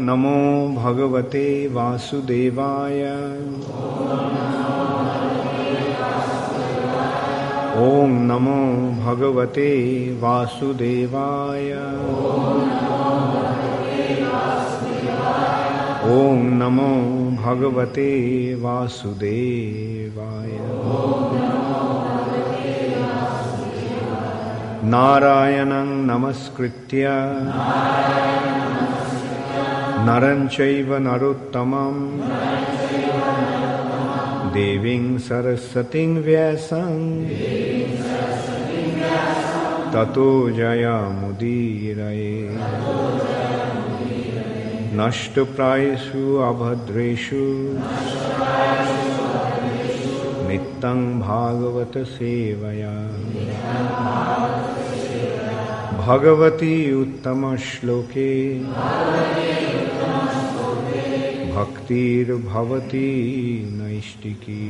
नमो भगवते वासुदेवाय। ओम नमो भगवते वासुदेवाय। ओम नमो भगवते वासुदेवाय। नारायणं नमस्कृत्य नरं चैव नरोत्तमं देवीं सरस्वतीं व्यासं ततो जयमुदीरये। नष्टप्रायेषु अभद्रेषु नित्यं भागवत सेवया भगवती उत्तम श्लोके भक्तिर्भवती नैष्टिकी।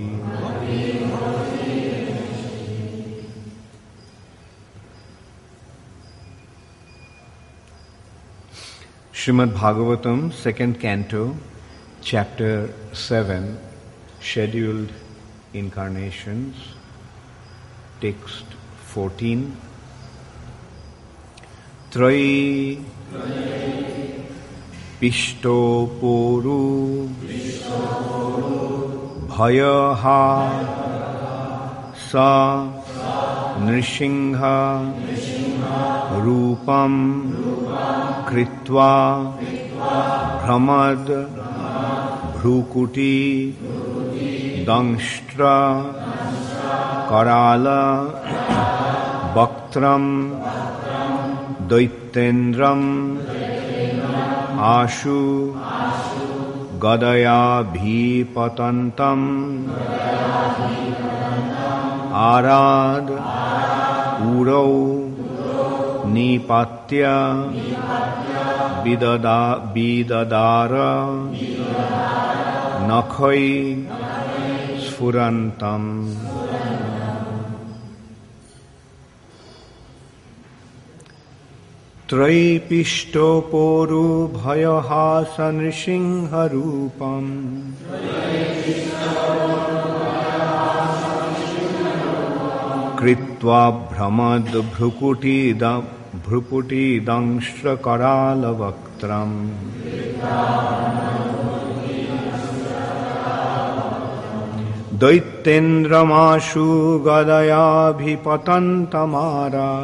Srimad Bhagavatam, 2nd Canto, Chapter 7, Scheduled Incarnations, Text 14. Trayi Pishto Poru Bhayaha Sa Nrishingha Rupam Kritva Brahmad Bhrukuti Dangshtra Karala Bhaktram Daitendram Ashu Gadaya Bhipatantam Arad Urau Nipatya Bidadara Nakhai Sfurantam. Traipishto Poru Bhayahasa Nrishingha Rupam Kritva Brahmad Bhruputi Dangshra Karala Vaktram Daitendramashu Gadaya Bhipatantamara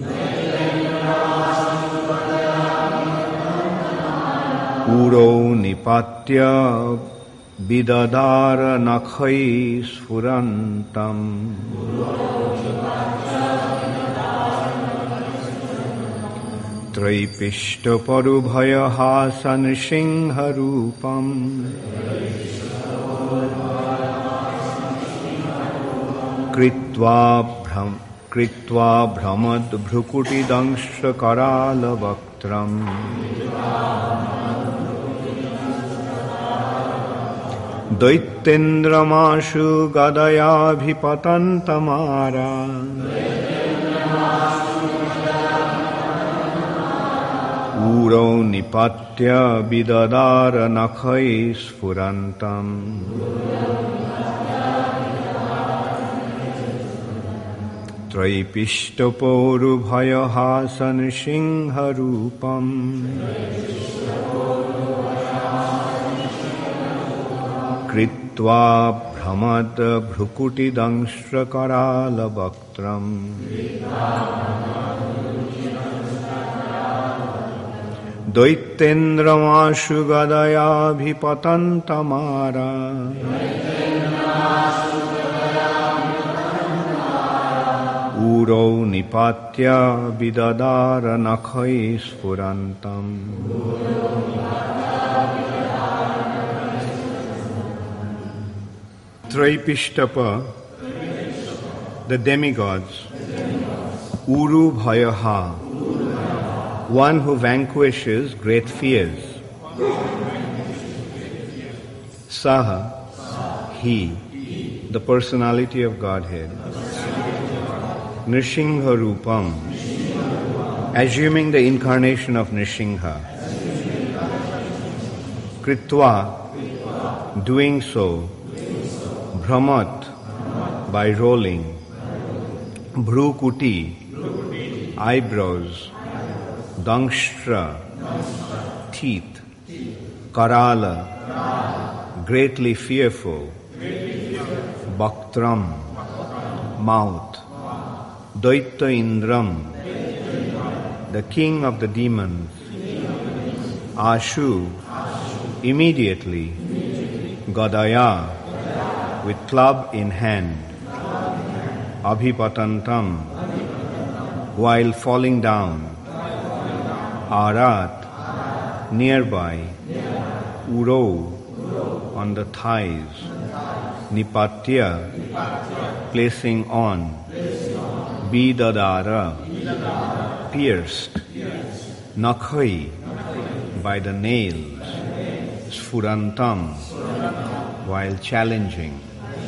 Uro Nipatya Bidadara Nakhai Sfurantam. Traipishta Parubhayaha Nrishingha Rupam Kritva Brahmad Bhrukuti Dangshra Karala Vaktram Daitendramashu Gadaya Bhipatantamara Uro Nipatya Bidadara Nakhai Sfurantam. Traipishta Poru Bhayahasa Nrishingha Rupam Kritva Brahmad Bhrukuti Dangshra Karala Bhaktram Daitendramashu Gadaya Bhipatantamara Uro Nipatya Bidadara Nakhai Sfurantam. Traipishtapa, the demigods. Uru Bhayaha, one who vanquishes great fears. Saha, he, the personality of Godhead. Nrishingha Rupam, assuming the incarnation of Nrishingha. Kritva, doing so, Bhramat, by rolling, Bhrukuti, eyebrows, Dangshtra, teeth, Karala, greatly fearful, Bhaktram, mouth, Daitya Indram, the king of the demons, Ashu, immediately, Gadaya, with club in hand, Abhipatantam, while falling down, Arat, nearby, Uro, on the thighs, Nipatya, placing on, Bidadara, pierced, Nakhai, by the nails, Sfurantam, while challenging.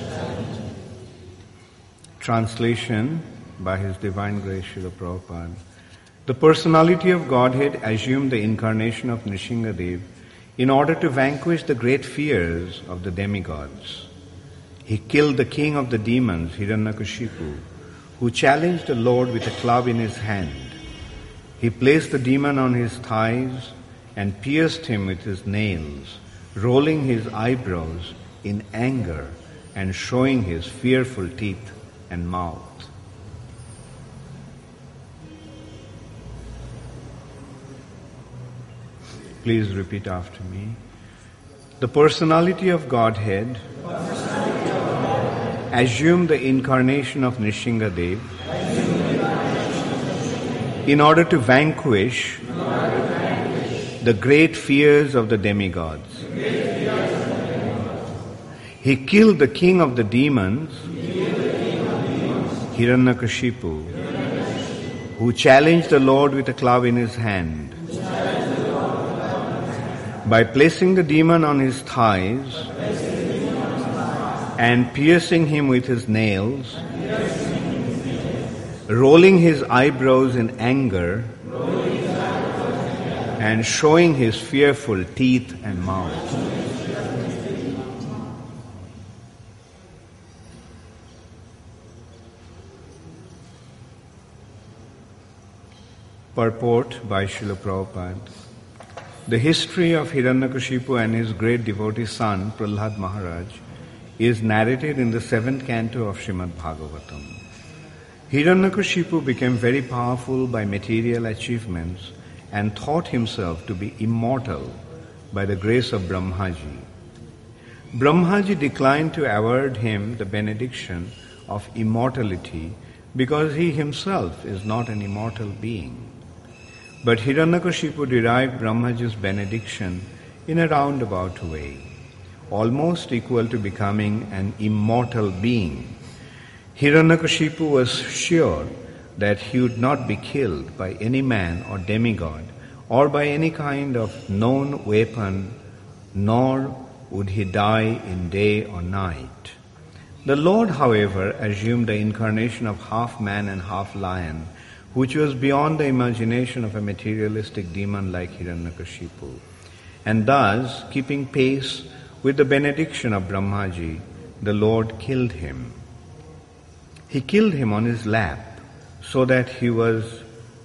Translation by His Divine Grace Srila Prabhupada. The personality of Godhead assumed the incarnation of Nrsingadev in order to vanquish the great fears of the demigods. He killed the king of the demons, Hiranyakashipu, who challenged the Lord with a club in his hand. He placed the demon on his thighs and pierced him with his nails, rolling his eyebrows in anger and showing his fearful teeth and mouth. Please repeat after me. The personality of Godhead assumed the incarnation of Nrsingadev in order to vanquish the great fears of the demigods. He killed the king of the demons, Hiranyakashipu, who challenged the Lord with a club in his hand. By placing the demon on his thighs and piercing him with his nails, rolling his eyebrows in anger, and showing his fearful teeth and mouth. Purport by Srila Prabhupada. The history of Hiranyakashipu and his great devotee son, Prahlad Maharaj, is narrated in the 7th canto of Srimad Bhagavatam. Hiranyakashipu became very powerful by material achievements and thought himself to be immortal by the grace of Brahmaji. Brahmaji declined to award him the benediction of immortality because he himself is not an immortal being. But Hiranyakashipu derived Brahmaji's benediction in a roundabout way, almost equal to becoming an immortal being. Hiranyakashipu was sure that he would not be killed by any man or demigod or by any kind of known weapon, nor would he die in day or night. The Lord, however, assumed the incarnation of half man and half lion, which was beyond the imagination of a materialistic demon like Hiranyakashipu. And thus, keeping pace with the benediction of Brahmaji, the Lord killed him. He killed him on his lap, so that he was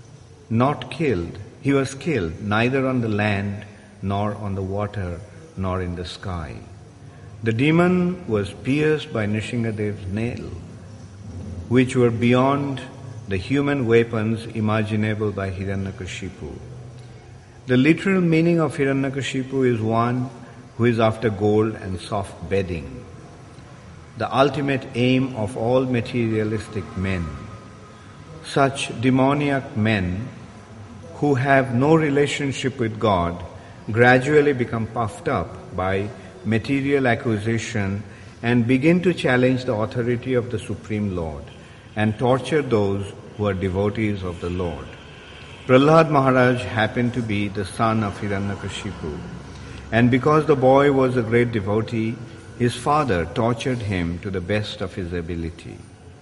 killed neither on the land, nor on the water, nor in the sky. The demon was pierced by Nrsingadev's nail, which were beyond the human weapons imaginable by Hiranyakashipu. The literal meaning of Hiranyakashipu is one who is after gold and soft bedding, the ultimate aim of all materialistic men. Such demoniac men who have no relationship with God gradually become puffed up by material acquisition and begin to challenge the authority of the Supreme Lord and torture those who are devotees of the Lord. Prahlad Maharaj happened to be the son of Hiranyakashipu, and because the boy was a great devotee, his father tortured him to the best of his ability.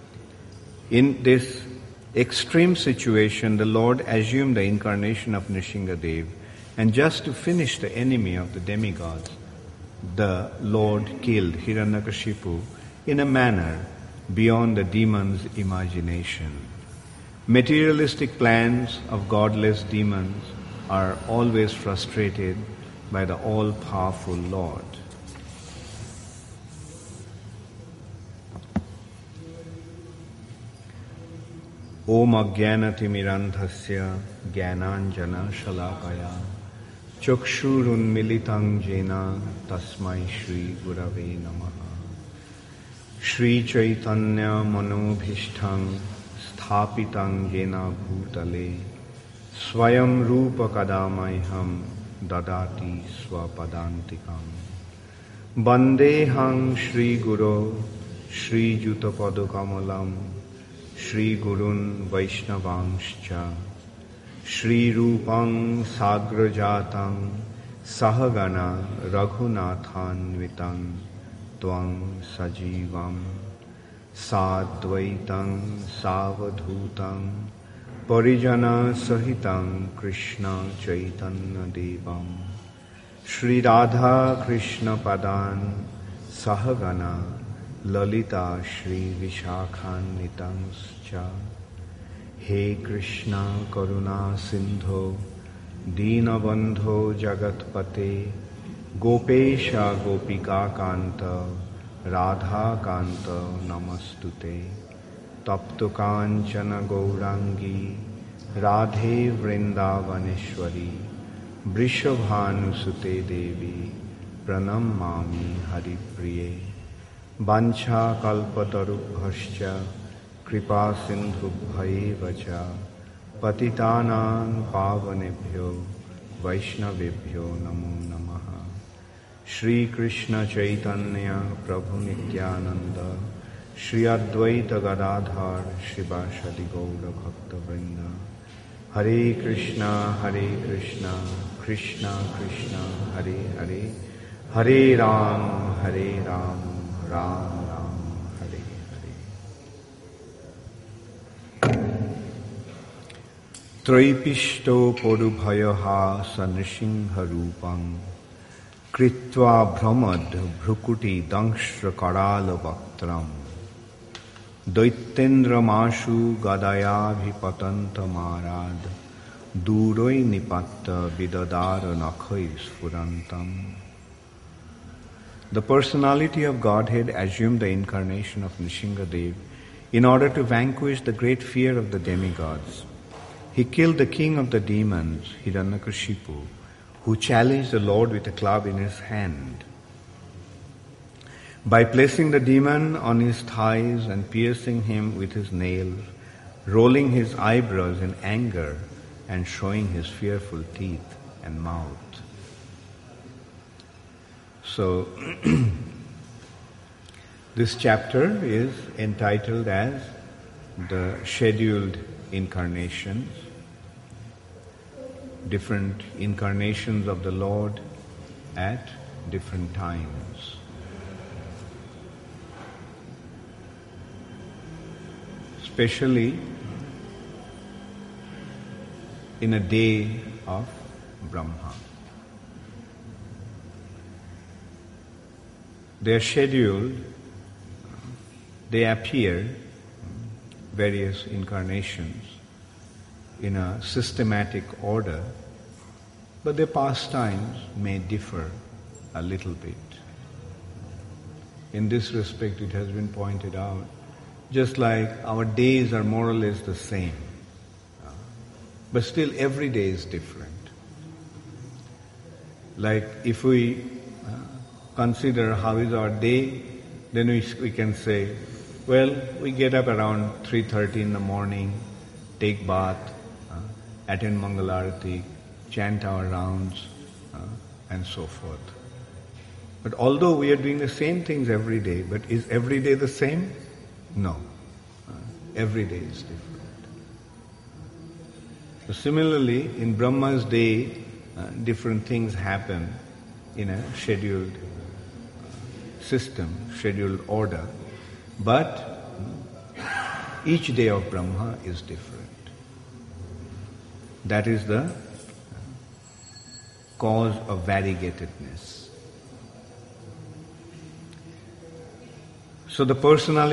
In this extreme situation, the Lord assumed the incarnation of Nrsingadev And just to finish the enemy of the demigods, the Lord killed Hiranyakashipu in a manner beyond the demon's imagination. Materialistic plans of godless demons are always frustrated by the all-powerful Lord. Om Ajnanatimirandhasya Jnananjana Shalakaya Chakshurunmilitang Jena Tasmai Shri Gurave Namaha. Shri Chaitanya Manobhishthang Sthapitang Jena Bhutale Swayam Rupa Kadamayham Dadati Swapadantikam. Bandehang Shri Guru Shri Jutapadukamalam Shri Gurun Vaishnavangscha Shri Rupang Sagrajatang Sahagana Raghunathanvitam Tvang Sajivam Sadvaitang Savadhutam Parijana Sahitam Krishna Chaitanya Devam Shri Radha Krishna Padan Sahagana Lalita Shri Vishakhanitangscha. He Krishna Karuna Sindho Deenabandho Jagatpate Gopesha Gopika Kanta Radha Kanta Namastute Taptu Kanchana Gaurangi Radhe Vrindavaneshwari Vrishabhanusute Devi Pranamami Haripriye Vancha Kalpatarubhascha Kripa Sindhubhaiva cha Patitanang Pavanebhyo Vaishnavebhyo Namo Namaha. Shri Krishna Chaitanya Prabhu Nityananda Shri Advaita Gadadhar Shivashadi Gaura Bhakta Vrinda. Hare Krishna Krishna Krishna Hare Hare Hare Ram Ram Ram Hare Hare. Traipishto Porubhayaha Sanrisingha Rupam Kritva Brahmad Bhrukuti Dangshra Karala Bhaktram Daitendra Mashu Gadayabhipatanta Marad Duroi Nipatta Vidadara Nakhai Sfurantam. The personality of Godhead assumed the incarnation of Nrsingadev in order to vanquish the great fear of the demigods. He killed the king of the demons, Hiranyakashipu, who challenged the Lord with a club in his hand. By placing the demon on his thighs and piercing him with his nails, rolling his eyebrows in anger and showing his fearful teeth and mouth. So, this chapter is entitled as the scheduled incarnations, different incarnations of the Lord at different times. Especially in a day of Brahma. They are scheduled, they appear, various incarnations, in a systematic order, but their pastimes may differ a little bit. In this respect, it has been pointed out, just like our days are more or less the same, but still every day is different. Like if we consider how is our day, then we can say, well, we get up around 3:30 in the morning, take bath, attend Mangalarati, chant our rounds, and so forth. But although we are doing the same things every day, but is every day the same? No. Every day is different. So similarly, in Brahma's day, different things happen in a scheduled system, scheduled order. But each day of Brahma is different. That is the cause of variegatedness. So the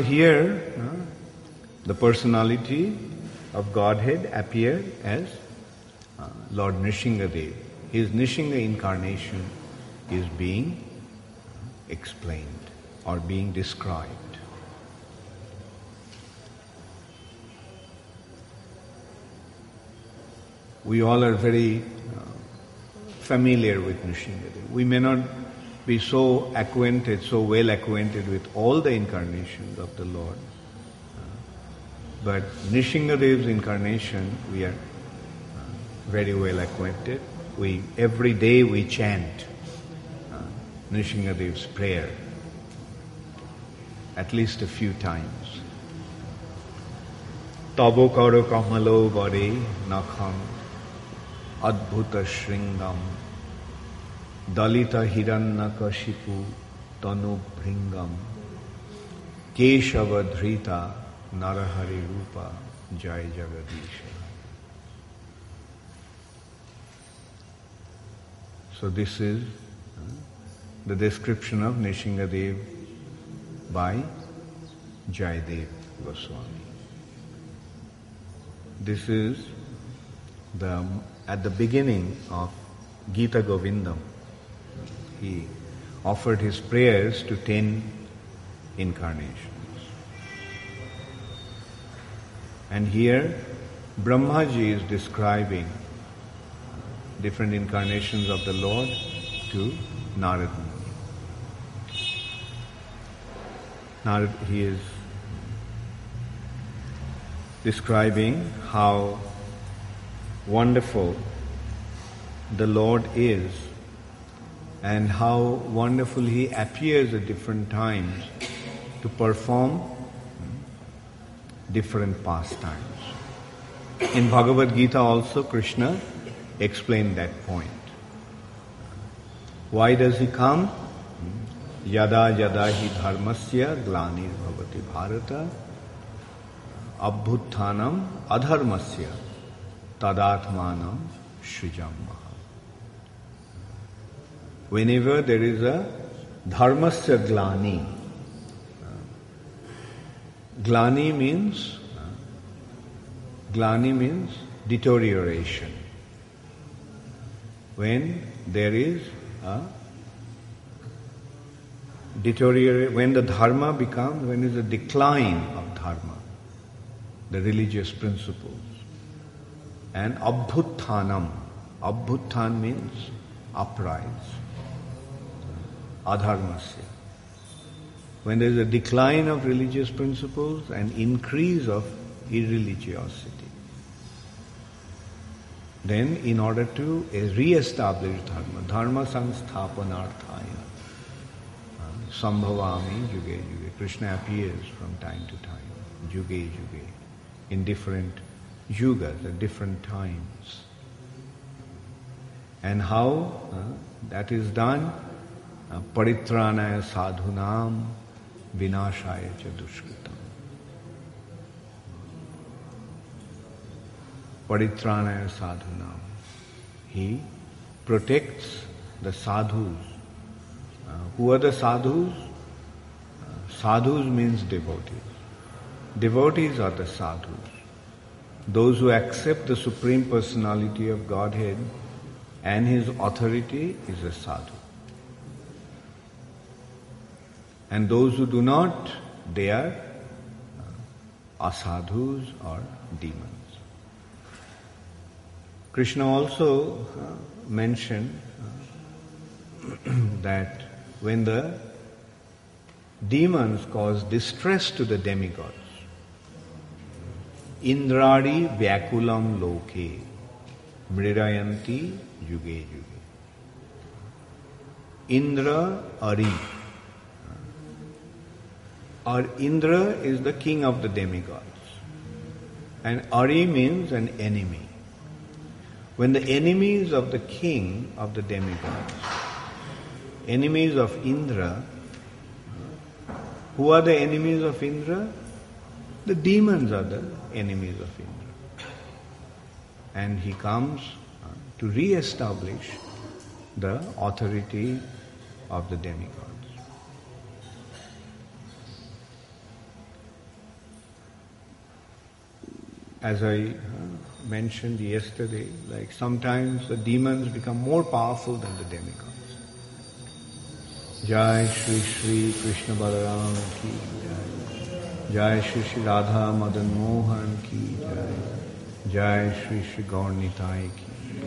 the personality of Godhead appeared as Lord Nrsingadev. His Nrsinga incarnation is being explained or being described. We all are very familiar with Nrsingadev. We may not be so well acquainted with all the incarnations of the Lord. But Nrsingadev's incarnation, we are very well acquainted. Every day we chant Nrsingadev's prayer at least a few times. Tabo karo kamalo bade nakham adbhuta shringam dalita hiranyakashipu tanu bhringam keshava dhrita narahari rupa jai jagadisha. So this is the description of Nrsingadev by Jayadev Goswami. This is at the beginning of Gita Govindam. He offered his prayers to 10 incarnations. And here Brahmaji is describing different incarnations of the Lord to Narad Muni. Narad, he is describing how wonderful the Lord is and how wonderful He appears at different times to perform different pastimes. In Bhagavad Gita also Krishna explained that point. Why does He come? Yada yada hi dharmasya glanir bhavati bharata abhuttanam adharmasya tadatmanam srijam maha. Whenever there is a dharmasya glani, glani means deterioration. When there is a when the dharma becomes, when there is a decline of dharma, the religious principles, and abhuttanam, abhuttan means uprise, adharmasya. When there is a decline of religious principles and increase of irreligiosity, then in order to re-establish dharma samsthapanarthaya, sambhavami yuge yuge, Krishna appears from time to time, yuge yuge, in different yugas, at different times. And how that is done? Paritranaya sadhunam vinashaya cha dushkritam. Paritranaya sadhunam. He protects the sadhus. Who are the sadhus? Sadhus means devotees. Devotees are the sadhus. Those who accept the Supreme Personality of Godhead and His authority is a sadhu. And those who do not, they are asadhus or demons. Krishna also mentioned that when the demons cause distress to the demigods, Indradi Vyakulam Loke Mrirayanti Yuge Yuge. Indra Ari. Indra is the king of the demigods. And Ari means an enemy. When the enemies of the king of the demigods, enemies of Indra, who are the enemies of Indra? The demons are the enemies of Indra. And he comes to re-establish the authority of the demigods. As I mentioned yesterday, like sometimes the demons become more powerful than the demigods. Jai Shri Shri Krishna Balaram ki Jai. Jai Shri Shri Radha Madan Mohan ki Jai. Jai Shri Shri Gaur Nitai ki.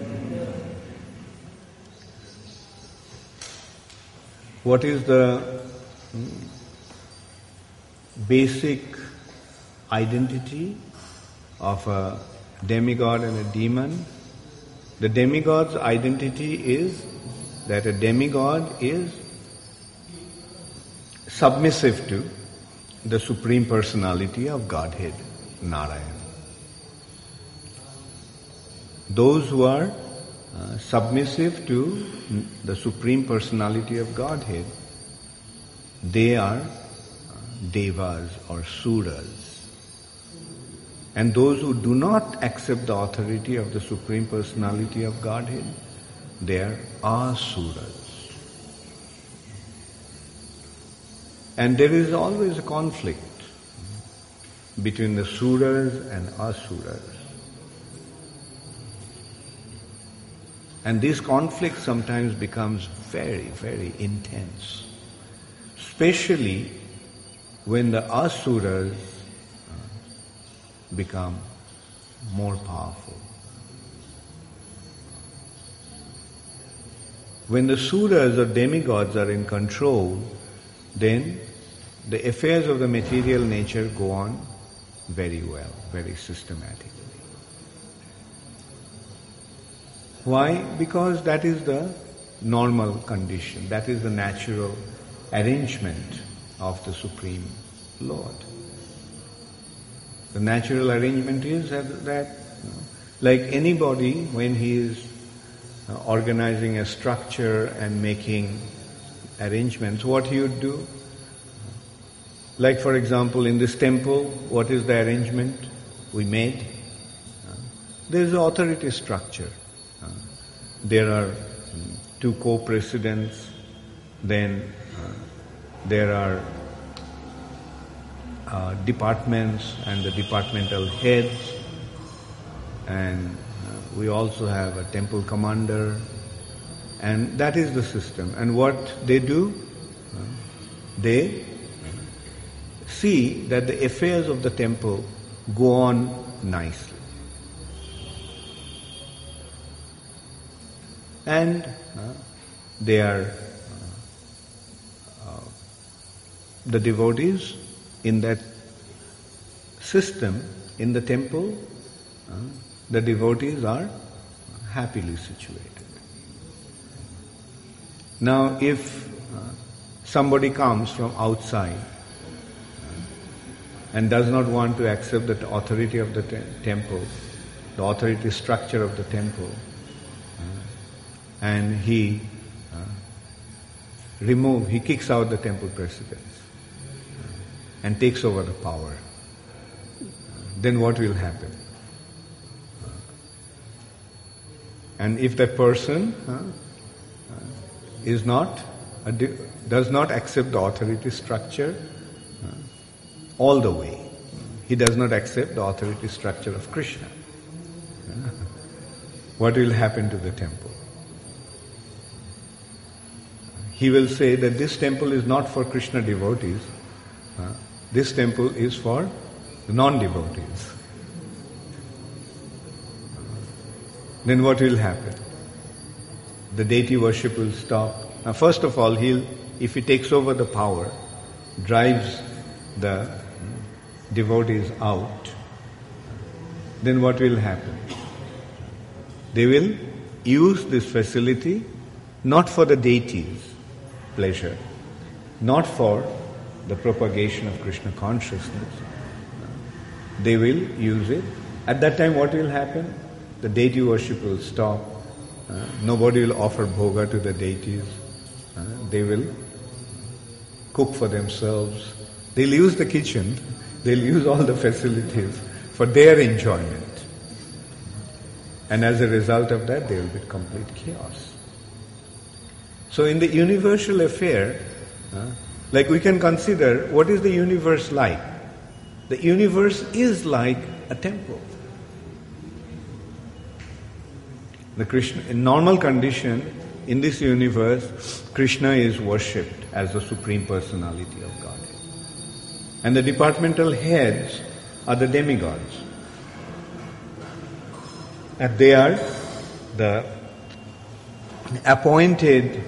What is the basic identity of a demigod and a demon? The demigod's identity is that a demigod is submissive to the Supreme Personality of Godhead, Narayan. Those who are submissive to the Supreme Personality of Godhead, they are devas or suras. And those who do not accept the authority of the Supreme Personality of Godhead, they are asuras. And there is always a conflict between the suras and asuras. And this conflict sometimes becomes very, very intense, especially when the asuras become more powerful. When the suras or demigods are in control, then the affairs of the material nature go on very well, very systematically. Why? Because that is the normal condition, that is the natural arrangement of the Supreme Lord. The natural arrangement is that like anybody, when he is organizing a structure and making arrangements, what he would do? Like for example, in this temple, what is the arrangement we made? There is an authority structure. There are two co-presidents, then there are departments and the departmental heads, and we also have a temple commander, and that is the system. And what they do, they see that the affairs of the temple go on nicely. And they are the devotees in that system, in the temple, the devotees are happily situated. Now if somebody comes from outside and does not want to accept the authority of the temple, the authority structure of the temple, and he kicks out the temple presidents and takes over the power, then what will happen? And if that person does not accept the authority structure all the way, he does not accept the authority structure of Krishna, what will happen to the temple? He will say that this temple is not for Krishna devotees, this temple is for the non-devotees. Then what will happen? The deity worship will stop. Now first of all, if he takes over the power, drives the devotees out, then what will happen? They will use this facility not for the deities' pleasure, not for the propagation of Krishna consciousness. They will use it. At that time what will happen? The deity worship will stop. Nobody will offer bhoga to the deities. They will cook for themselves. They'll use the kitchen. They'll use all the facilities for their enjoyment. And as a result of that, there will be complete chaos. So in the universal affair, like we can consider, what is the universe like? The universe is like a temple. The Krishna, in normal condition, in this universe, Krishna is worshipped as the Supreme Personality of Godhead. And the departmental heads are the demigods. And they are the appointed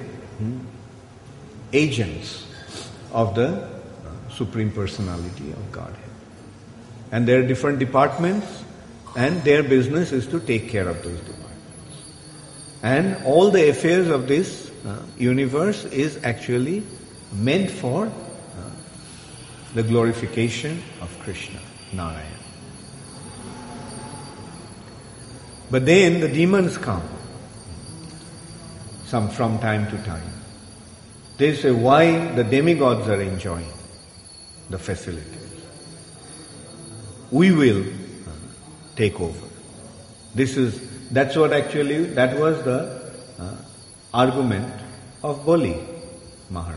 agents of the Supreme Personality of Godhead. And there are different departments, and their business is to take care of those departments. And all the affairs of this universe is actually meant for the glorification of Krishna, Narayana. But then the demons come, some from time to time. They say, why the demigods are enjoying the facilities? We will take over. That was the argument of Bali Maharaj.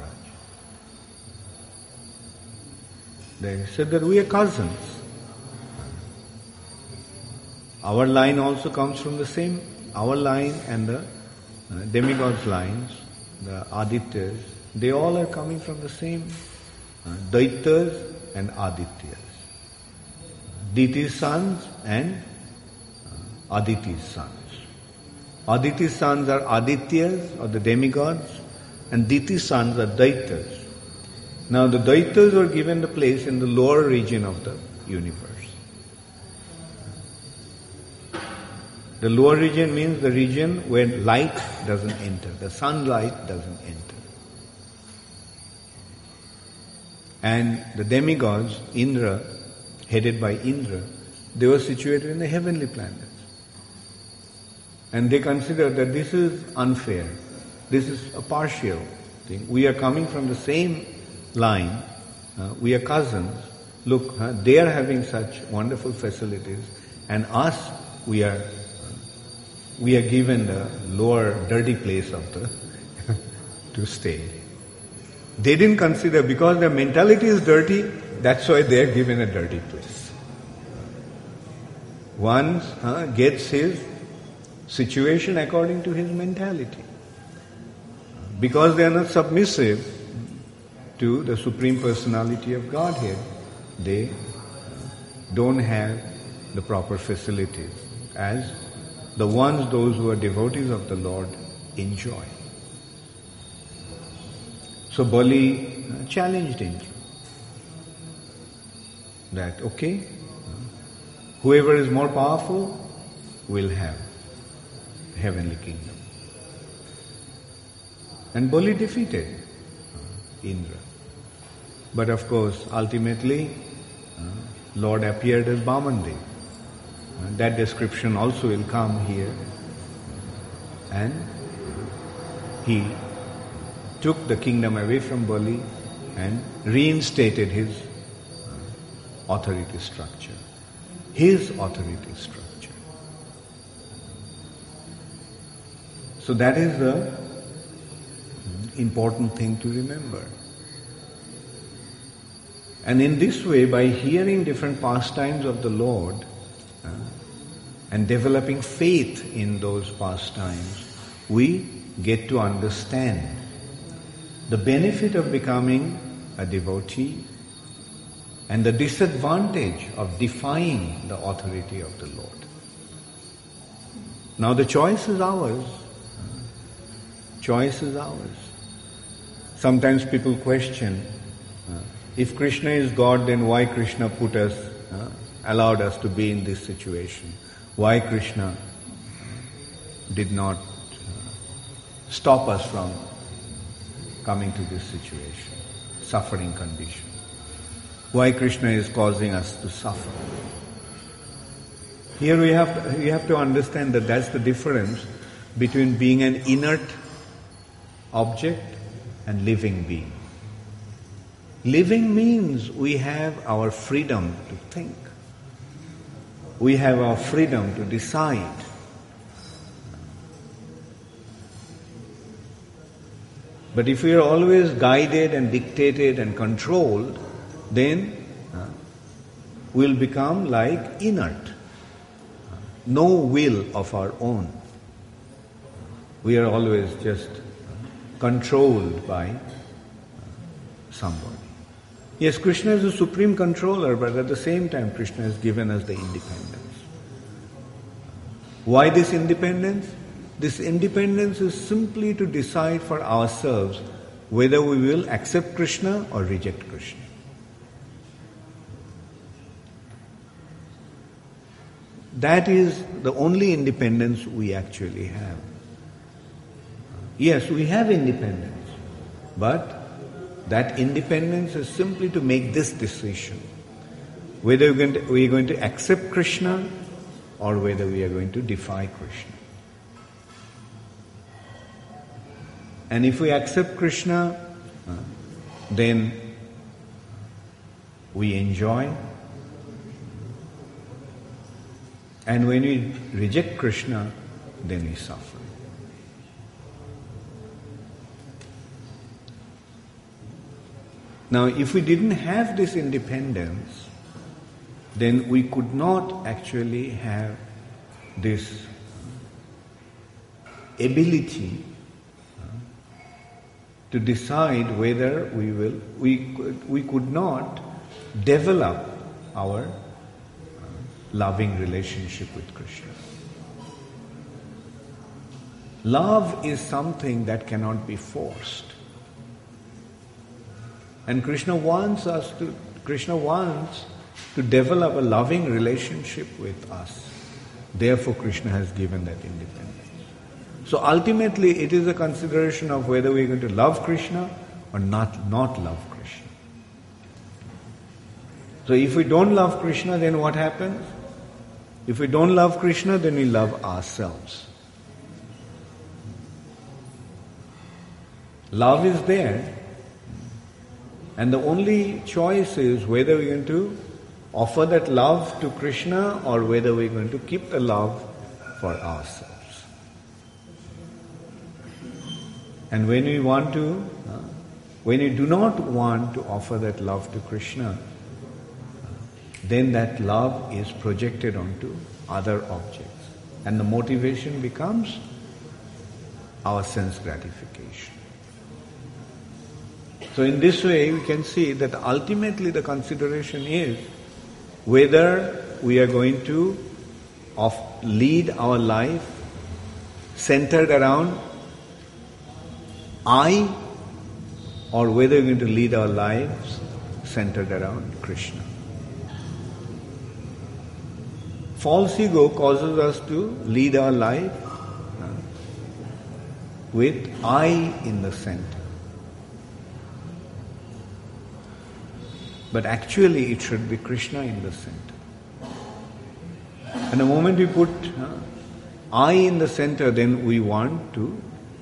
They said that we are cousins. Our line also comes from the same, our line and the demigods' lines, the Adityas, they all are coming from the same Daityas and Adityas. Diti's sons and Aditi's sons. Aditi's sons are Adityas or the demigods, and Diti's sons are Daityas. Now the Daityas were given the place in the lower region of the universe. The lower region means the region where light doesn't enter, the sunlight doesn't enter. And the demigods, Indra, headed by Indra, they were situated in the heavenly planets. And they considered that this is unfair. This is a partial thing. We are coming from the same line. We are cousins. Look, they are having such wonderful facilities, and us, we are given the lower dirty place of the to stay. They didn't consider, because their mentality is dirty, that's why they are given a dirty place. One gets his situation according to his mentality. Because they are not submissive to the Supreme Personality of Godhead, they don't have the proper facilities as those who are devotees of the Lord enjoy. So Bali challenged Indra that, okay, whoever is more powerful will have heavenly kingdom. And Bali defeated Indra. But of course, ultimately, Lord appeared as Vamandev. That description also will come here. And he took the kingdom away from Bali and reinstated his authority structure. His authority structure. So that is the important thing to remember. And in this way, by hearing different pastimes of the Lord and developing faith in those pastimes, we get to understand the benefit of becoming a devotee and the disadvantage of defying the authority of the Lord. Now the choice is ours. Choice is ours. Sometimes people question, if Krishna is God, then why Krishna allowed us to be in this situation? Why Krishna did not stop us from coming to this situation, suffering condition? Why Krishna is causing us to suffer? Here we have to understand that that's the difference between being an inert object and living being. Living means we have our freedom to think. We have our freedom to decide. But if we are always guided and dictated and controlled, then we'll become like inert. No will of our own. We are always just controlled by somebody. Yes, Krishna is the supreme controller, but at the same time Krishna has given us the independence. Why this independence? This independence is simply to decide for ourselves whether we will accept Krishna or reject Krishna. That is the only independence we actually have. Yes, we have independence, but that independence is simply to make this decision, whether we are going to accept Krishna or whether we are going to defy Krishna. And if we accept Krishna, then we enjoy. And when we reject Krishna, then we suffer. Now, if we didn't have this independence, then we could not actually have this ability to decide whether we could not develop our loving relationship with Krishna. Love is something that cannot be forced. And Krishna wants to develop a loving relationship with us. Therefore, Krishna has given that independence. So ultimately, it is a consideration of whether we are going to love Krishna or not love Krishna. So if we don't love Krishna, then what happens? If we don't love Krishna, then we love ourselves. Love is there, and the only choice is whether we're going to offer that love to Krishna or whether we're going to keep the love for ourselves. And when we do not want to offer that love to Krishna, then that love is projected onto other objects. And the motivation becomes our sense gratification. So in this way, we can see that ultimately the consideration is whether we are going to lead our life centered around I, or whether we're going to lead our lives centered around Krishna. False ego causes us to lead our life with I in the center. But actually it should be Krishna in the center. And the moment we put I in the center, then we want to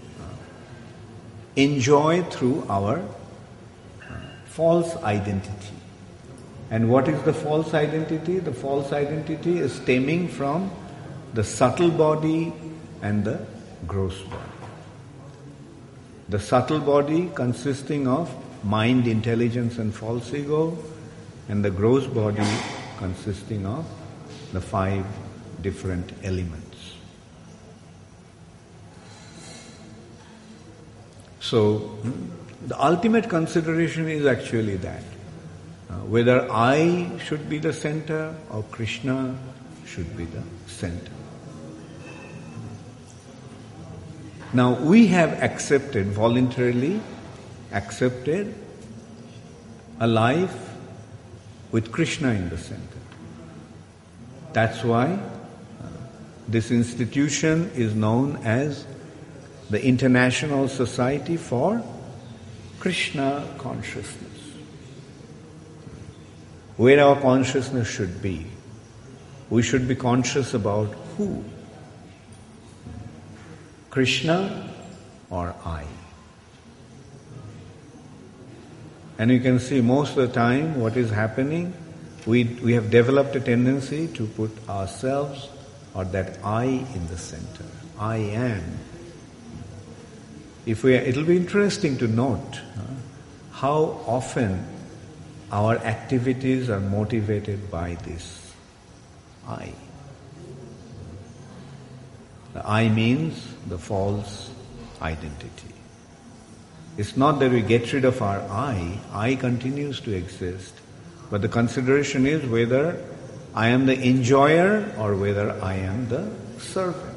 enjoy through our false identity. And what is the false identity? The false identity is stemming from the subtle body and the gross body. The subtle body consisting of mind, intelligence and false ego, and the gross body consisting of the 5 different elements. So, the ultimate consideration is actually that. Whether I should be the center or Krishna should be the center. Now, we have voluntarily accepted a life with Krishna in the center. That's why this institution is known as the International Society for Krishna Consciousness. Where our consciousness should be. We should be conscious about who? Krishna or I? And you can see most of the time what is happening, we have developed a tendency to put ourselves or that I in the center. I am. it'll be interesting to note how often our activities are motivated by this I. The I means the false identity. It's not that we get rid of our I continues to exist, but the consideration is whether I am the enjoyer or whether I am the servant.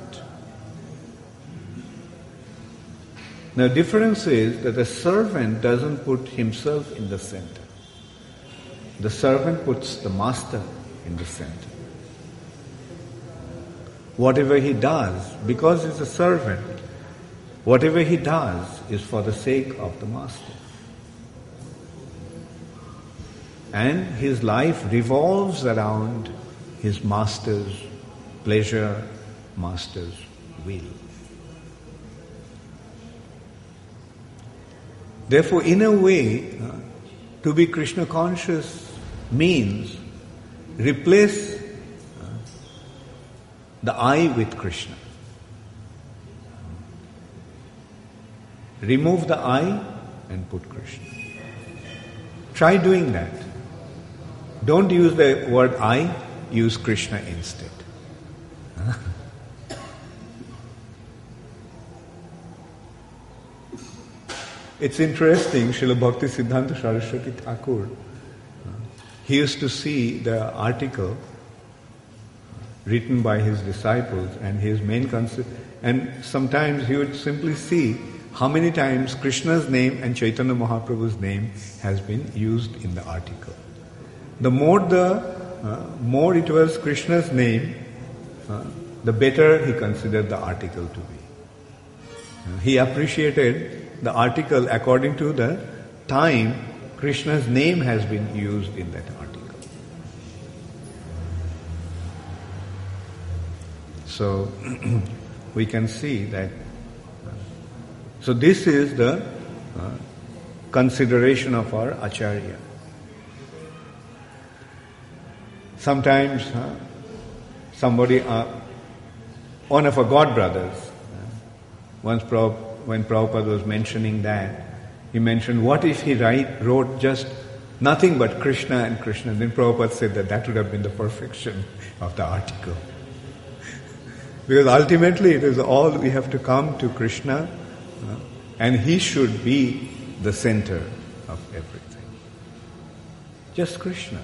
Now, the difference is that the servant doesn't put himself in the center. The servant puts the master in the center. Whatever he does, because he's a servant, whatever he does is for the sake of the master. And his life revolves around his master's pleasure, master's will. Therefore, in a way, to be Krishna conscious means replace the I with Krishna. Remove the I and put Krishna. Try doing that. Don't use the word I, use Krishna instead. It's interesting, Srila Bhakti Siddhanta Saraswati Thakur, he used to see the article written by his disciples and his main concept, and sometimes he would simply see how many times Krishna's name and Chaitanya Mahaprabhu's name has been used in the article. The more it was Krishna's name, the better he considered the article to be. He appreciated the article according to the time Krishna's name has been used in that article. So we can see that. So this is the consideration of our Acharya. Sometimes somebody, one of our god brothers, once when Prabhupada was mentioning that, he mentioned, what if he wrote just nothing but Krishna and Krishna? Then Prabhupada said that would have been the perfection of the article. Because ultimately it is all we have to come to Krishna, and he should be the center of everything. Just Krishna.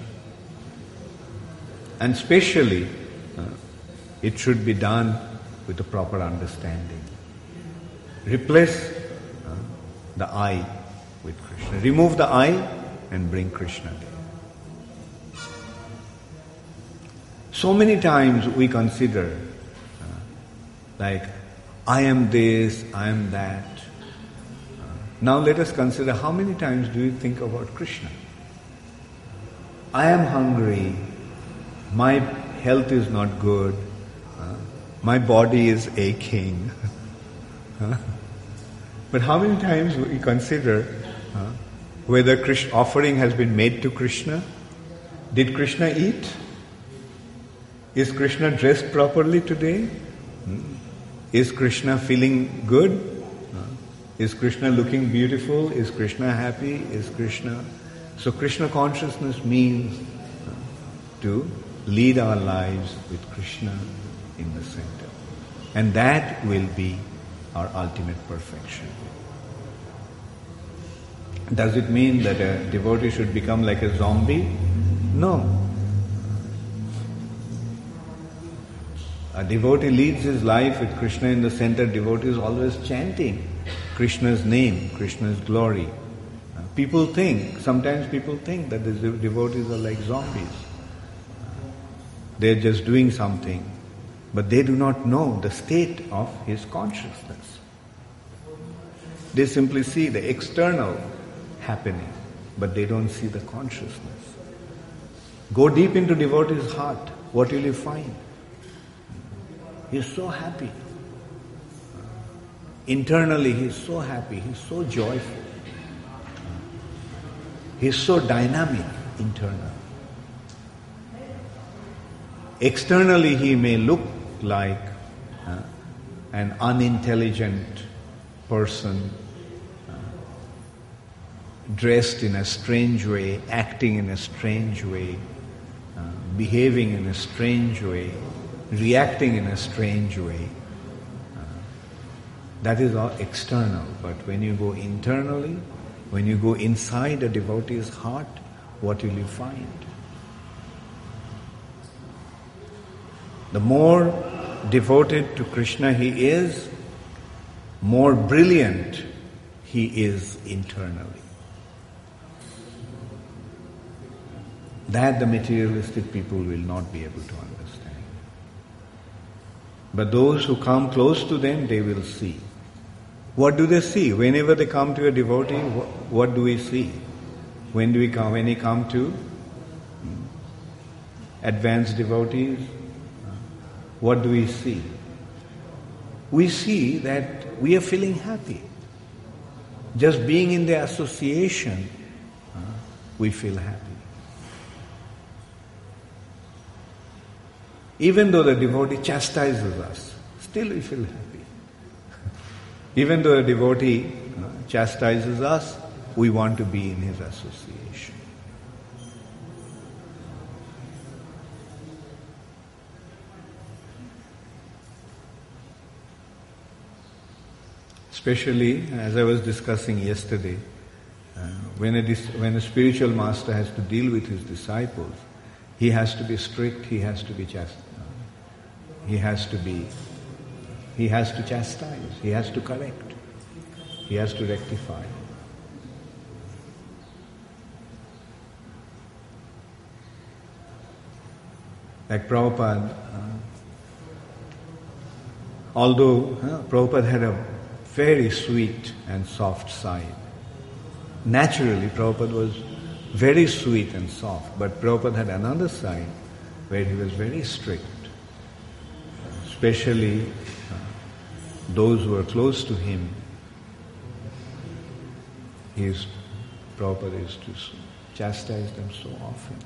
And especially, it should be done with a proper understanding. Replace the I with Krishna. Remove the I and bring Krishna there. So many times we consider like, I am this, I am that. Now let us consider how many times do you think about Krishna? I am hungry, my health is not good, my body is aching. But how many times we consider whether Krishna offering has been made to Krishna? Did Krishna eat? Is Krishna dressed properly today? Is Krishna feeling good? Is Krishna looking beautiful? Is Krishna happy? Is Krishna... So Krishna consciousness means to lead our lives with Krishna in the center. And that will be our ultimate perfection. Does it mean that a devotee should become like a zombie? No. A devotee leads his life with Krishna in the center. Devotee is always chanting Krishna's name, Krishna's glory. Sometimes people think that the devotees are like zombies. They're just doing something, but they do not know the state of his consciousness. They simply see the external happening, but they don't see the consciousness. Go deep into devotee's heart. What will you find? He's so happy. Internally he's so happy, he's so joyful. He's so dynamic internally. Externally he may look like an unintelligent person dressed in a strange way, acting in a strange way, behaving in a strange way, reacting in a strange way. That is all external. But when you go internally, when you go inside a devotee's heart, what will you find? The more devoted to Krishna he is, more brilliant he is internally. That the materialistic people will not be able to understand. But those who come close to them, they will see. What do they see? Whenever they come to a devotee, what do we see? When we come to advanced devotees, what do we see? We see that we are feeling happy. Just being in the association, we feel happy. Even though the devotee chastises us, still we feel happy. Even though a devotee chastises us, we want to be in his association. Especially, as I was discussing yesterday, when a spiritual master has to deal with his disciples, he has to be strict, he has to be chastised. He has to chastise, he has to correct, he has to rectify. Like Prabhupada, although Prabhupada had a very sweet and soft side, naturally Prabhupada was very sweet and soft, but Prabhupada had another side where he was very strict. Especially those who were close to him, Prabhupada used to chastise them so often.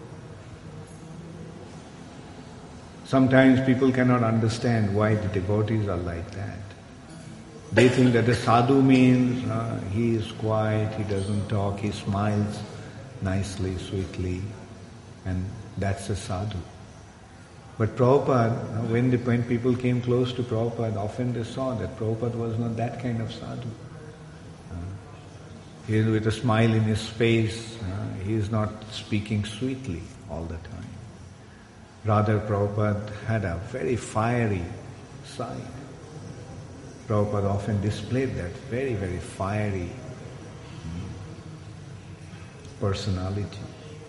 Sometimes people cannot understand why the devotees are like that. They think that a sadhu means he is quiet, he doesn't talk, he smiles nicely, sweetly, and that's a sadhu. But Prabhupada, when people came close to Prabhupada, often they saw that Prabhupada was not that kind of sadhu. He is with a smile in his face, he is not speaking sweetly all the time. Rather, Prabhupada had a very fiery side. Prabhupada often displayed that very, very fiery personality.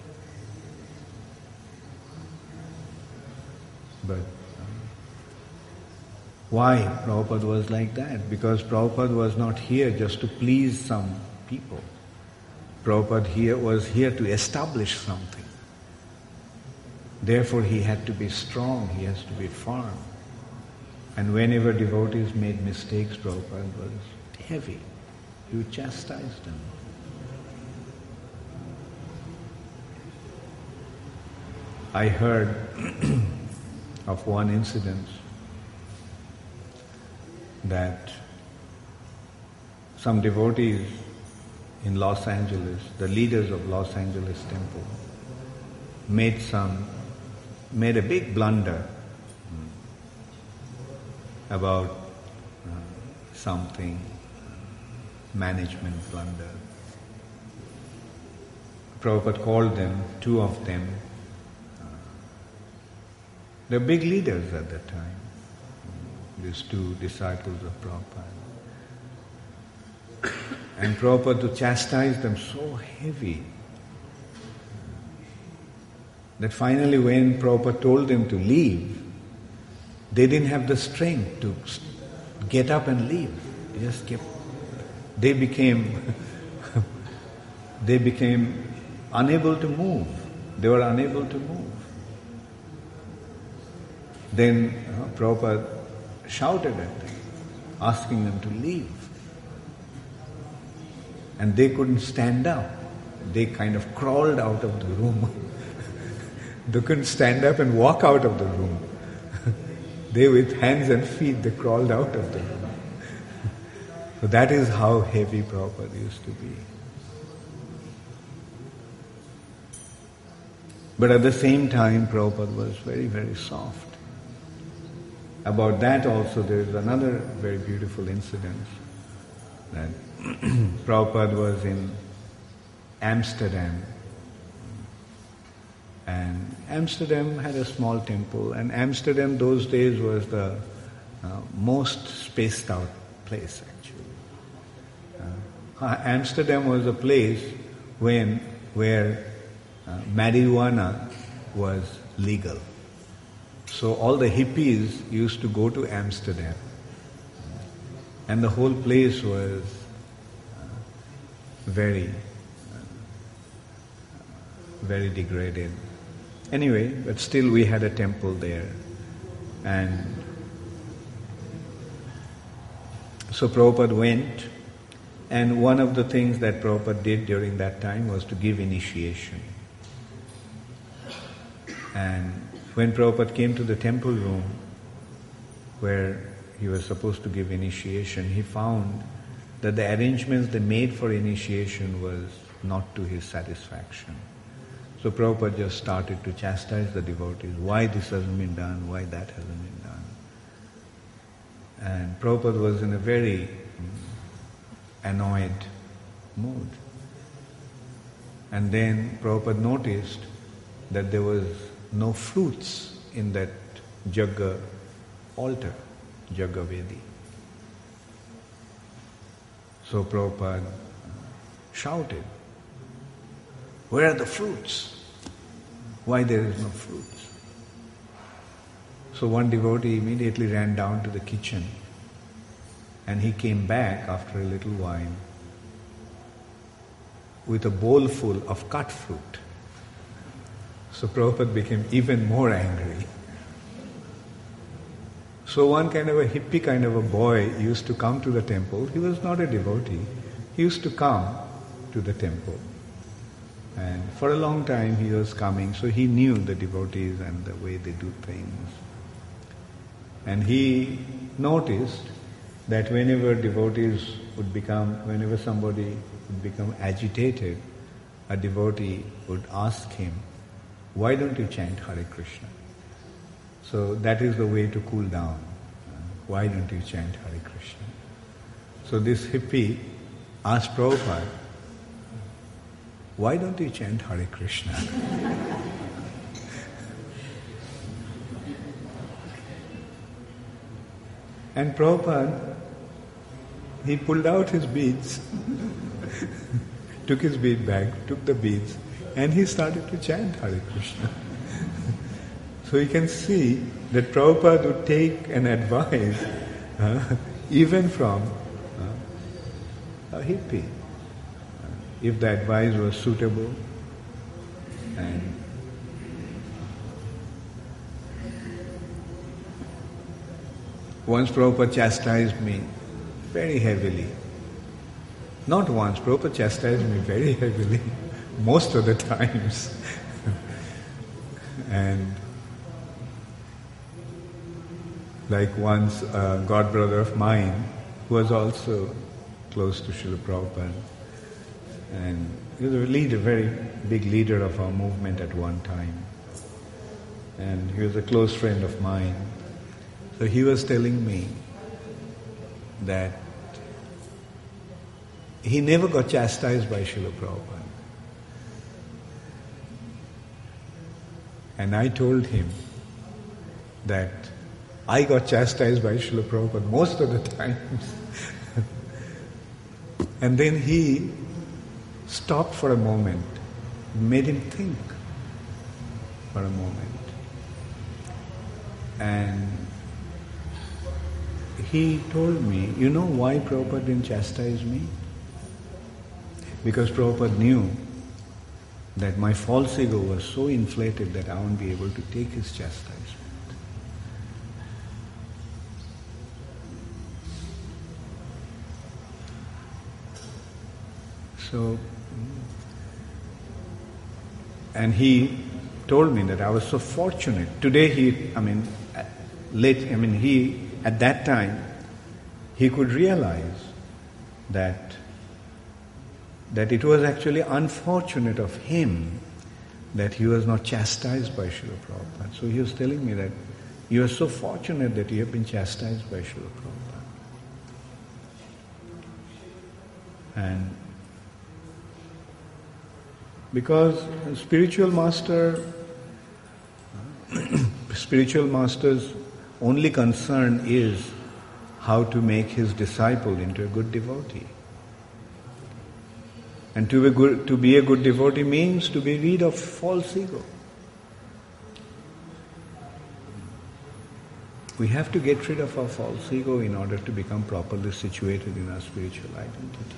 But why Prabhupada was like that? Because Prabhupada was not here just to please some people. Prabhupada was here to establish something. Therefore he had to be strong, he has to be firm. And whenever devotees made mistakes, Prabhupada was heavy. He would chastise them. I heard of one incident that some devotees in Los Angeles, the leaders of Los Angeles temple, made a big blunder about something, management blunder. Prabhupada called them, two of them. They're big leaders at that time, these two disciples of Prabhupada. And Prabhupada to chastise them so heavy that finally when Prabhupada told them to leave, they didn't have the strength to get up and leave. They became unable to move. They were unable to move. Then Prabhupada shouted at them, asking them to leave. And they couldn't stand up. They kind of crawled out of the room. They couldn't stand up and walk out of the room. They with hands and feet, they crawled out of the room. So that is how heavy Prabhupada used to be. But at the same time, Prabhupada was very, very soft. About that also there is another very beautiful incident, that Prabhupada was in Amsterdam, and Amsterdam had a small temple, and Amsterdam those days was the most spaced out place actually. Amsterdam was a place where marijuana was legal. So all the hippies used to go to Amsterdam, and the whole place was very degraded. Anyway, but still we had a temple there, and so Prabhupada went, and one of the things that Prabhupada did during that time was to give initiation. And when Prabhupada came to the temple room where he was supposed to give initiation, he found that the arrangements they made for initiation was not to his satisfaction. So Prabhupada just started to chastise the devotees, why this hasn't been done, why that hasn't been done. And Prabhupada was in a very annoyed mood. And then Prabhupada noticed that there was no fruits in that Jagga altar, Jagga Vedi. So Prabhupada shouted, "Where are the fruits? Why there is no fruits?" So one devotee immediately ran down to the kitchen, and he came back after a little while with a bowl full of cut fruit. So Prabhupada became even more angry. So one kind of a hippie kind of a boy used to come to the temple. He was not a devotee. He used to come to the temple. And for a long time he was coming, so he knew the devotees and the way they do things. And he noticed that whenever somebody would become agitated, a devotee would ask him, "Why don't you chant Hare Krishna?" So that is the way to cool down. Why don't you chant Hare Krishna? So this hippie asked Prabhupada, "Why don't you chant Hare Krishna?" And Prabhupada, he pulled out his beads, took his bead bag, took the beads, and he started to chant Hare Krishna. So you can see that Prabhupada would take an advice even from a hippie, if the advice was suitable. And once Prabhupada chastised me very heavily. Not once, Prabhupada chastised me very heavily, most of the times. And like once a god brother of mine, who was also close to Srila Prabhupada, and he was a very big leader of our movement at one time. And he was a close friend of mine. So he was telling me that he never got chastised by Srila Prabhupada. And I told him that I got chastised by Srila Prabhupada most of the times. And then he stopped for a moment, made him think for a moment. And he told me, "You know why Prabhupada didn't chastise me? Because Prabhupada knew that my false ego was so inflated that I won't be able to take his chastisement." So, and he told me that I was so fortunate. Today at that time, he could realize that it was actually unfortunate of him that he was not chastised by Srila Prabhupada. So he was telling me that you are so fortunate that you have been chastised by Srila Prabhupada. And because spiritual master's only concern is how to make his disciple into a good devotee. And to be a good devotee means to be rid of false ego. We have to get rid of our false ego in order to become properly situated in our spiritual identity.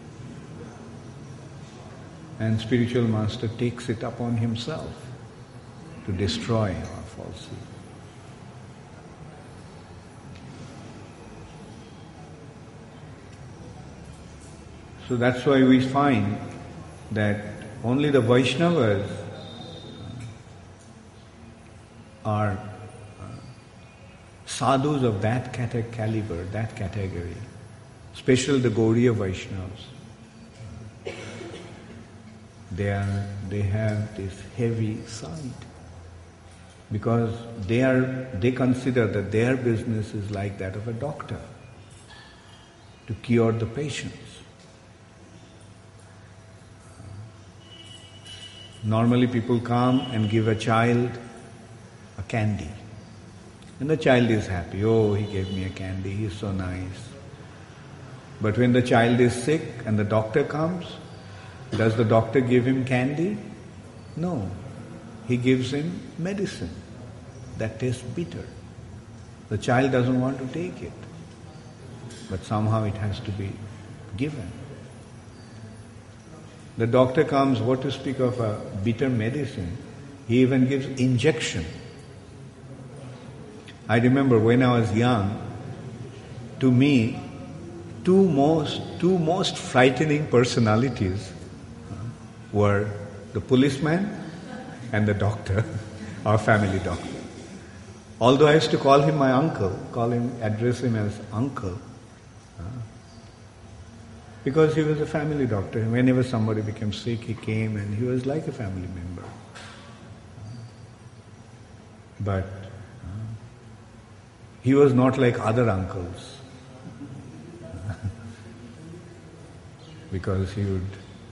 And spiritual master takes it upon himself to destroy our false ego. So that's why we find that only the Vaishnavas are sadhus of that caliber, that category, especially the Gauriya Vaishnavas. They have this heavy side because they consider that their business is like that of a doctor, to cure the patients. Normally people come and give a child a candy. And the child is happy. Oh, he gave me a candy, he's so nice. But when the child is sick and the doctor comes, does the doctor give him candy? No. He gives him medicine that tastes bitter. The child doesn't want to take it. But somehow it has to be given. The doctor comes, what to speak of a bitter medicine, he even gives injection. I remember when I was young, to me, two most frightening personalities were the policeman and the doctor, our family doctor. Although I used to call him my uncle, address him as uncle, because he was a family doctor. Whenever somebody became sick, he came and he was like a family member. But he was not like other uncles. Because he would...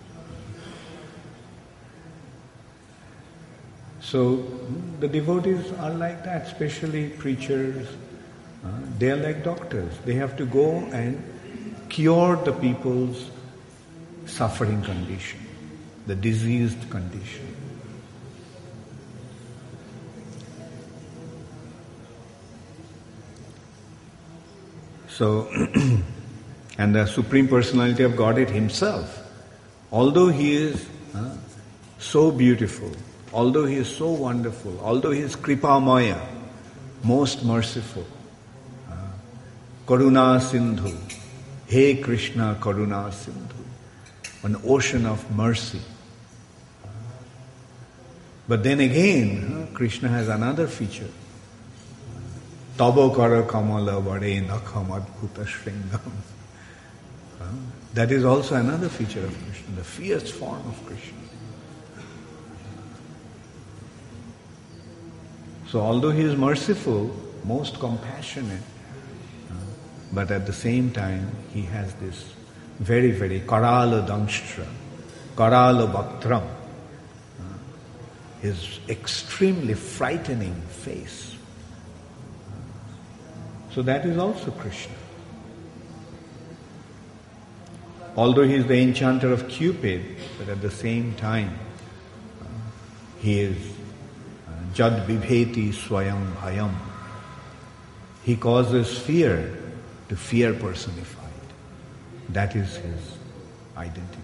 So the devotees are like that, especially preachers. They are like doctors. They have to go and cure the people's suffering condition, the diseased condition. So, and the Supreme Personality of Godhead Himself, although He is so beautiful, although He is so wonderful, although He is Kripamaya, most merciful, Karuna Sindhu, Hey Krishna Karuna Sindhu, an ocean of mercy. But then again, Krishna has another feature. Tabo kara kamala vade nakham adbhuta shringam. That is also another feature of Krishna, the fierce form of Krishna. So although He is merciful, most compassionate, but at the same time He has this very, very karala dangstra, karala bhaktram, His extremely frightening face. So that is also Krishna. Although He is the enchanter of Cupid, but at the same time He is Jad Vibheti Swayam Bhayam. He causes fear to fear personified. That is His identity.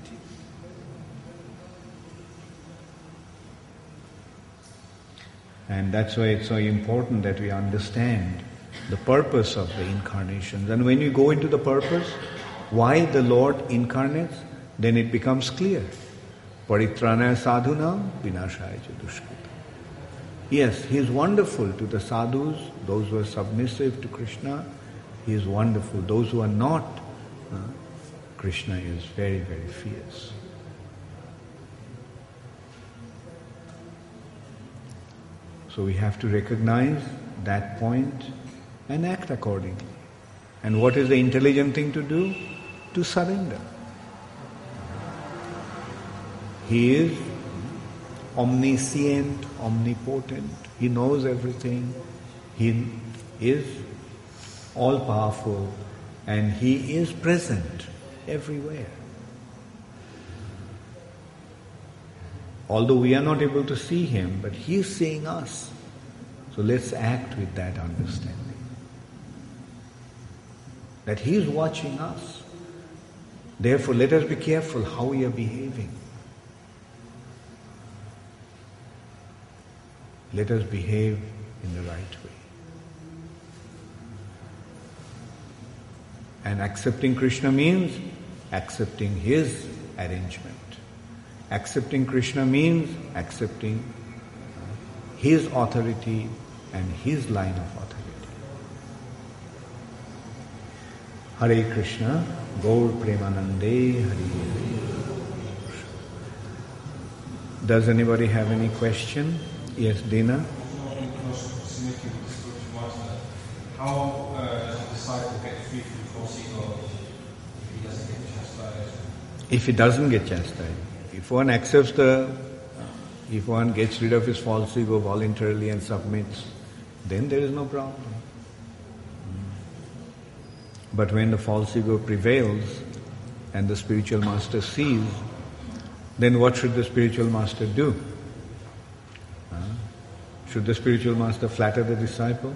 And that's why it's so important that we understand the purpose of the incarnations. And when you go into the purpose, why the Lord incarnates, then it becomes clear. Paritranaya sadhunam vinashaya dushkrita. Yes, He is wonderful to the sadhus, those who are submissive to Krishna. He is wonderful. Those who are not Krishna is very, very fierce. So we have to recognize that point and act accordingly. And what is the intelligent thing to do? To surrender. He is omniscient, omnipotent. He knows everything. He is all-powerful, and He is present everywhere. Although we are not able to see Him, but He is seeing us. So let's act with that understanding. That He is watching us. Therefore, let us be careful how we are behaving. Let us behave in the right way. And accepting Krishna means accepting His arrangement. Accepting Krishna means accepting His authority and His line of authority. Hare Krishna, Gaur Premanande, Hare. Does anybody have any question? Yes, Dina? How does a disciple get free from false ego if he doesn't get chastised? If he doesn't get chastised, if one accepts if one gets rid of his false ego voluntarily and submits, then there is no problem. But when the false ego prevails and the spiritual master sees, then what should the spiritual master do? Should the spiritual master flatter the disciple?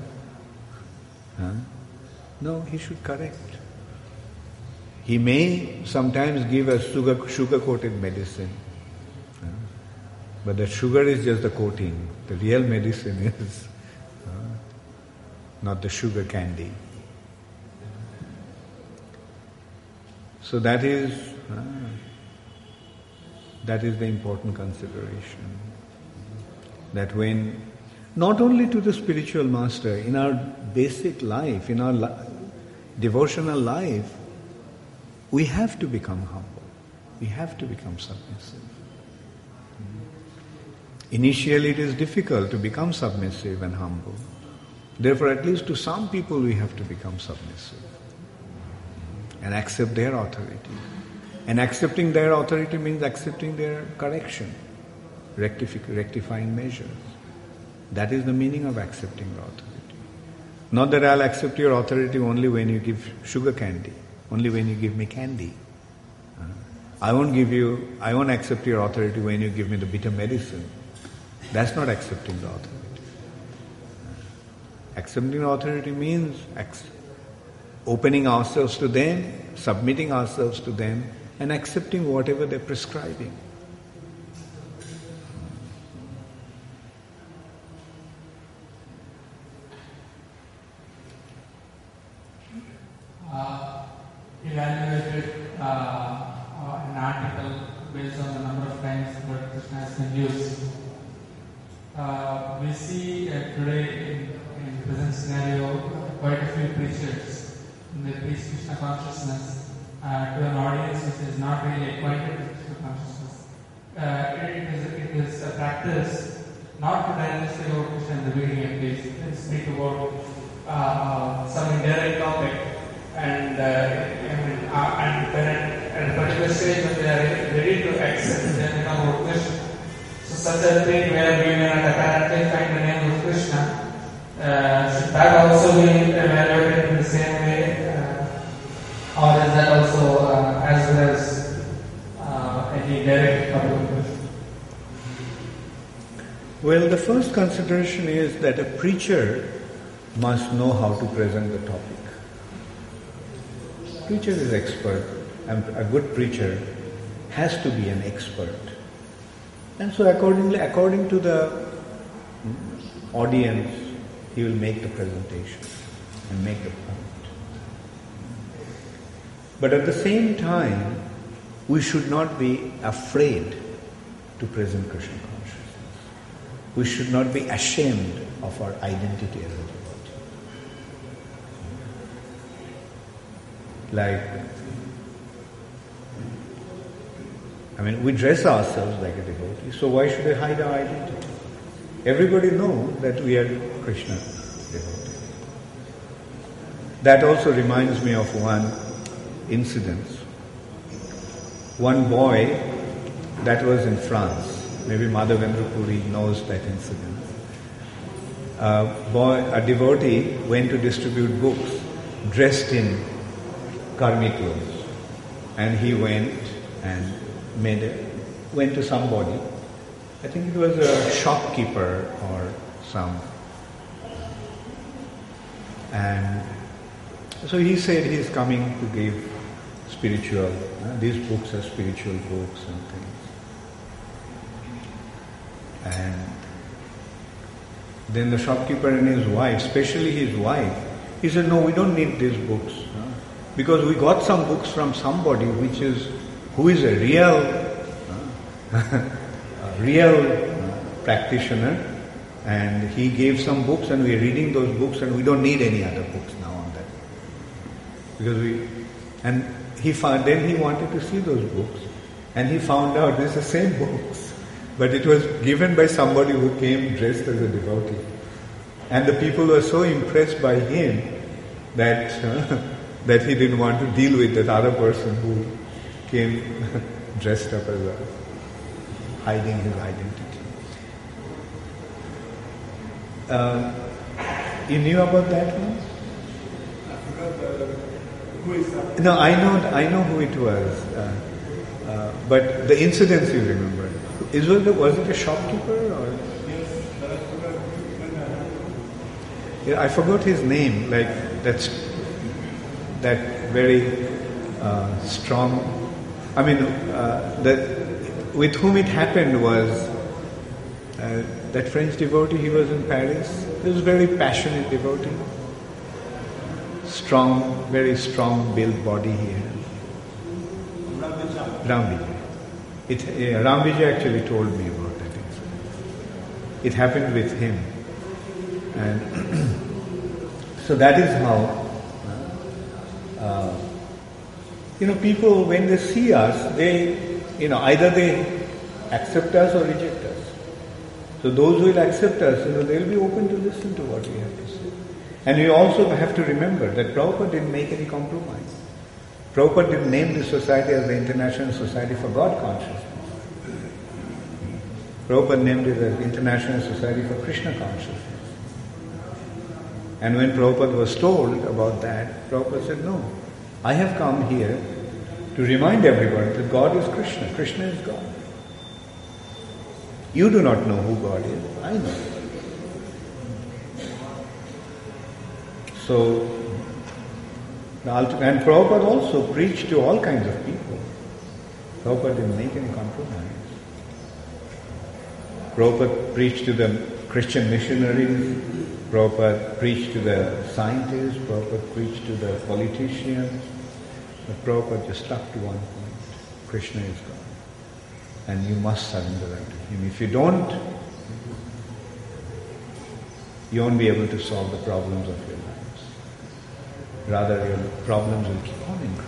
No, he should correct. He may sometimes give a sugar-coated medicine. But the sugar is just the coating. The real medicine is not the sugar candy. So that is the important consideration. That when, not only to the spiritual master, in our basic life, in our devotional life, we have to become humble. We have to become submissive. Initially it is difficult to become submissive and humble. Therefore, at least to some people we have to become submissive and accept their authority. And accepting their authority means accepting their correction, rectifying measures. That is the meaning of accepting the authority. Not that I'll accept your authority only when you give sugar candy, only when you give me candy. I won't accept your authority when you give me the bitter medicine. That's not accepting the authority. Accepting the authority means opening ourselves to them, submitting ourselves to them, and accepting whatever they're prescribing. Evaluated an article based on the number of times Lord Krishna has been used. We see today in the present scenario quite a few preachers they preach Krishna consciousness to an audience which is not really acquainted with Krishna consciousness. It is a practice not to directly say about Krishna in the beginning at least, and speak about some indirect topic. And at a particular stage when they are ready to accept, then become about Krishna. So such a thing where we may not apparently find the name of Krishna, should that also be evaluated in the same way, or is that also as well as any direct topic of Krishna? Well, the first consideration is that a preacher must know how to present the topic. Preacher is expert, and a good preacher has to be an expert. And so according to the audience, he will make the presentation and make the point. But at the same time, we should not be afraid to present Krishna consciousness. We should not be ashamed of our identity as a devotee. Like I mean, we dress ourselves like a devotee, so why should I hide our identity? Everybody knows that we are Krishna devotees. That also reminds me of one incident. One boy that was in France, maybe Madhavendra Puri knows that incident. A devotee went to distribute books dressed in karmi clothes. And he went and went to somebody. I think it was a shopkeeper or some. And so he said he's coming to give spiritual, these books are spiritual books and things. And then the shopkeeper and his wife, especially his wife, he said, no, we don't need these books. Because we got some books from somebody who is a real practitioner, and he gave some books and we are reading those books and we don't need any other books now on that. Because then he wanted to see those books and he found out it's the same books, but it was given by somebody who came dressed as a devotee. And the people were so impressed by him that that he didn't want to deal with that other person who came dressed up as hiding his identity. You knew about that one? I forgot who is that? No, I know who it was, but the incidents you remember. Was it a shopkeeper or? Yes, but I forgot when that happened. Yeah, I forgot his name. Like that very strong. I mean, with whom it happened was that French devotee. He was in Paris. He was a very passionate devotee. Strong, very strong built body he had. Ram Vijay. Ram Vijay actually told me about that incident. It happened with him. And so that is how, people, when they see us, they, either they accept us or reject us. So those who will accept us, they'll be open to listen to what we have to say. And we also have to remember that Prabhupada didn't make any compromise. Prabhupada didn't name this society as the International Society for God Consciousness. Prabhupada named it as International Society for Krishna Consciousness. And when Prabhupada was told about that, Prabhupada said, no, I have come here to remind everybody that God is Krishna. Krishna is God. You do not know who God is. I know. So, and Prabhupada also preached to all kinds of people. Prabhupada didn't make any compromise. Prabhupada preached to the Christian missionaries. Prabhupada preached to the scientists. Prabhupada preached to the politicians. But Prabhupada just stuck to one point. Krishna is God. And you must surrender that to Him. If you don't, you won't be able to solve the problems of your lives. Rather, your problems will keep on increasing.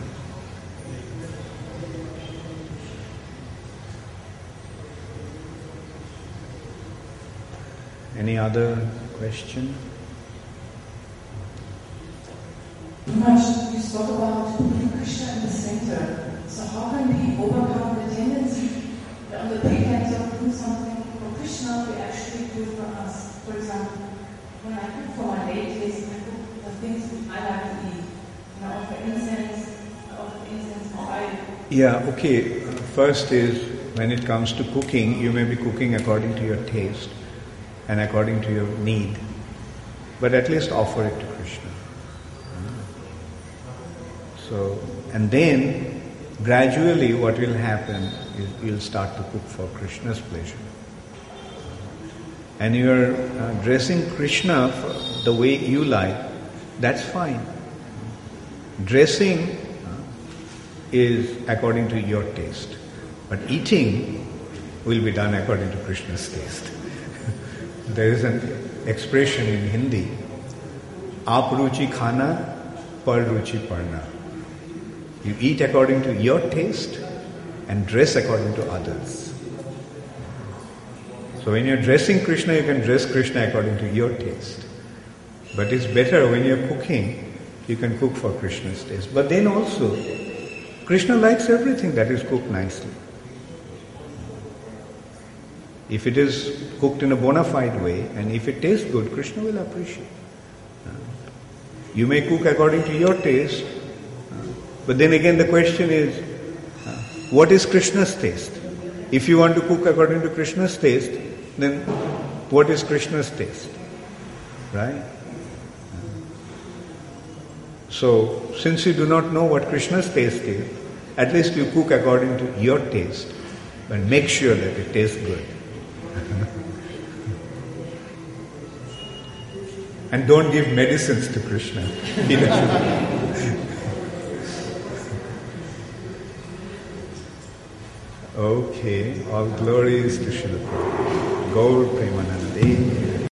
Any other question? Much you spoke about putting Krishna in the center. So how can we overcome the tendency that on the pretense of doing something for Krishna, we actually do it for us? For example, when I cook for my ladies, I cook the things I like to eat. Offer incense, oil. Yeah, okay. First is, when it comes to cooking, you may be cooking according to your taste and according to your need. But at least offer it to Krishna. So, and then gradually what will happen is you'll start to cook for Krishna's pleasure. And you're dressing Krishna the way you like, that's fine. Dressing is according to your taste. But eating will be done according to Krishna's taste. There is an expression in Hindi, Aap ruchi khana, par ruchi parna. You eat according to your taste and dress according to others. So when you're dressing Krishna, you can dress Krishna according to your taste. But it's better when you're cooking, you can cook for Krishna's taste. But then also, Krishna likes everything that is cooked nicely. If it is cooked in a bona fide way, and if it tastes good, Krishna will appreciate. You may cook according to your taste, but then again the question is, what is Krishna's taste? If you want to cook according to Krishna's taste, then what is Krishna's taste? Right? So, since you do not know what Krishna's taste is, at least you cook according to your taste, but make sure that it tastes good. And don't give medicines to Krishna. He doesn't. Okay, all glories to Srila Prabhupada. Gaur Premanande.